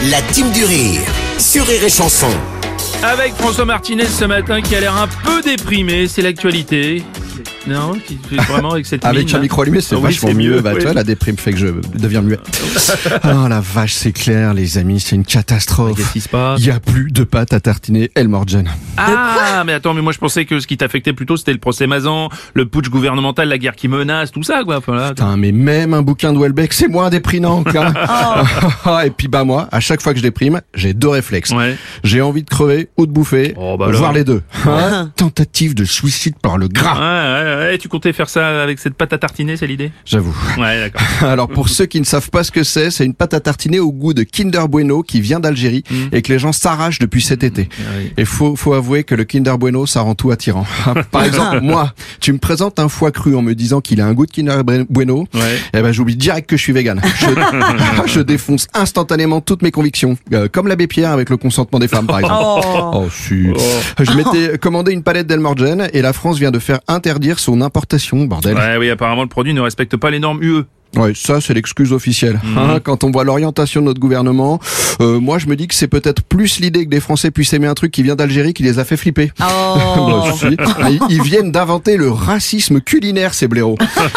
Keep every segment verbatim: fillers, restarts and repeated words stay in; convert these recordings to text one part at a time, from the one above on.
La team du rire sur Rire et Chanson. Avec François Martinez ce matin qui a l'air un peu déprimé, c'est l'actualité. Non, qui fait vraiment avec cette Avec mine, un micro allumé, c'est Ah oui, vachement c'est mieux. mieux, Bah, oui. tu vois, la déprime fait que je deviens muet. Oh la vache, c'est clair, les amis, c'est une catastrophe. Qu'est-ce qui se passe? Il y a plus de pâte à tartiner Elmorgen. Ah, mais attends, mais moi je pensais que ce qui t'affectait plutôt c'était le procès Mazan, le putsch gouvernemental, la guerre qui menace, tout ça quoi. Enfin, là, Putain, mais même un bouquin de Houellebecq, c'est moins déprimant. Et puis bah moi, à chaque fois que je déprime, j'ai deux réflexes. Ouais. J'ai envie de crever ou de bouffer, Oh, bah voire alors. les deux. Hein, tentative de suicide par le Ouais, gras, ouais, ouais, tu comptais faire ça avec cette pâte à tartiner, c'est l'idée? j'avoue. Ouais, d'accord. Alors pour ceux qui ne savent pas ce que c'est, c'est une pâte à tartiner au goût de Kinder Bueno qui vient d'Algérie Mm. et que les gens s'arrachent depuis cet été. Ah oui. Et faut, faut avouer que le Kinder Bueno, ça rend tout attirant. Par exemple, moi, tu me présentes un foie cru en me disant qu'il a un goût de Kinder Bueno, Ouais. eh ben j'oublie direct que je suis vegan. Je, je défonce instantanément toutes mes convictions, euh, comme l'abbé Pierre avec le consentement des femmes, par exemple. Oh, si. Je m'étais commandé une palette d'Elmorgen et la France vient de faire interdire son importation, bordel. Ouais, oui, apparemment le produit ne respecte pas les normes U E. Ouais, ça c'est l'excuse officielle. Mhm. Hein, quand on voit l'orientation de notre gouvernement, euh, moi je me dis que c'est peut-être plus l'idée que des Français puissent aimer un truc qui vient d'Algérie qui les a fait flipper. Oh. Bah, si. ils, ils viennent d'inventer le racisme culinaire, ces blaireaux.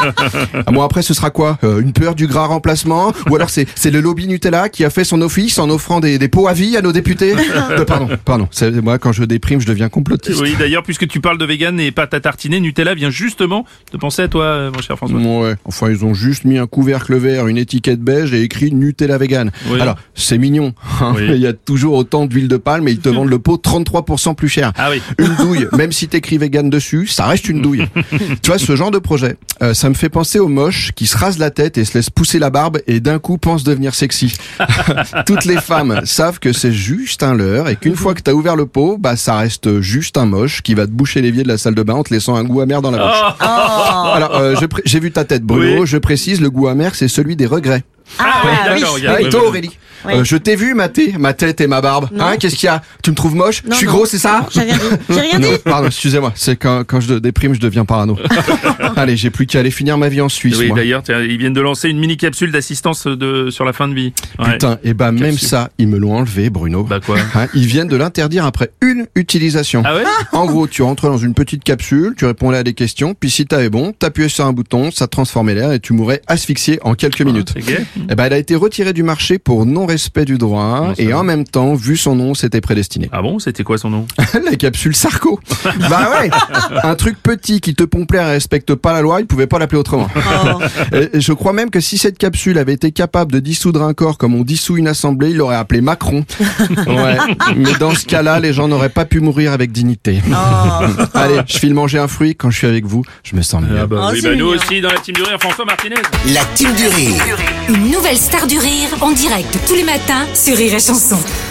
Ah, bon après ce sera quoi, euh, une peur du gras remplacement? Ou alors c'est c'est le lobby Nutella qui a fait son office en offrant des, des pots à vie à nos députés? Euh, Pardon, pardon. C'est moi quand je déprime je deviens complotiste. Oui, d'ailleurs, puisque tu parles de vegan et pâte à tartiner, Nutella vient justement de penser à toi, euh, mon cher François. Ouais, enfin ils ont juste mis un couvercle vert, une étiquette beige et écrit Nutella vegan. Oui. Alors, c'est mignon, hein, Oui. il y a toujours autant d'huile de palme et ils te vendent le pot trente-trois pour cent plus cher. Ah oui. Une douille, même si t'écris vegan dessus, ça reste une douille. Tu vois, ce genre de projet, euh, ça me fait penser aux moches qui se rasent la tête et se laissent pousser la barbe et d'un coup pensent devenir sexy. Toutes les femmes savent que c'est juste un leurre et qu'une fois que t'as ouvert le pot, bah ça reste juste un moche qui va te boucher l'évier de la salle de bain en te laissant un goût amer dans la bouche. Alors, euh, je pré- j'ai vu ta tête, Bruno. Oui. Je précise, le goût amer, c'est celui des regrets. Ah, oui, oui. d'accord. il y a- Ah, et oui, toi, oui. Aurélie, Oui. euh, je t'ai vu mater ma tête et ma barbe. Non. Hein, qu'est-ce qu'il y a? Tu me trouves moche? Non, Je suis non. gros, c'est ça? J'ai rien dit. J'ai rien dit. Non, pardon, excusez-moi. C'est quand, quand je déprime, je deviens parano. Allez, j'ai plus qu'à aller finir ma vie en Suisse, Oui, moi. d'ailleurs, tiens, ils viennent de lancer une mini capsule d'assistance de sur la fin de vie. Ouais. Putain, et bah même Capsule. ça, ils me l'ont enlevé, Bruno. Bah quoi? Hein, ils viennent de l'interdire après une utilisation. Ah ouais? En gros, tu rentrais dans une petite capsule, tu répondais à des questions, puis si t'avais bon, t'appuyais sur un bouton, ça transformait l'air et tu mourrais asphyxié en quelques minutes. C'est gay. Eh ben, elle a été retirée du marché pour non-respect du droit Comment ça et va en même temps, vu son nom, c'était prédestiné. Ah bon, c'était quoi son nom? La capsule Sarko. Bah ouais, un truc petit qui te pompe l'air et respecte pas la loi, il pouvait pas l'appeler autrement. Oh. Et je crois même que si cette capsule avait été capable de dissoudre un corps comme on dissout une assemblée, il l'aurait appelé Macron. Ouais, mais dans ce cas-là, les gens n'auraient pas pu mourir avec dignité. Oh. Allez, je file manger un fruit, quand je suis avec vous, je me sens mieux. Ah bah Oh, oui, c'est bah nous mignon. aussi dans la team du rire, François Martinez. La team du rire. Une nouvelle star du rire en direct tous les matins sur Rire et Chanson.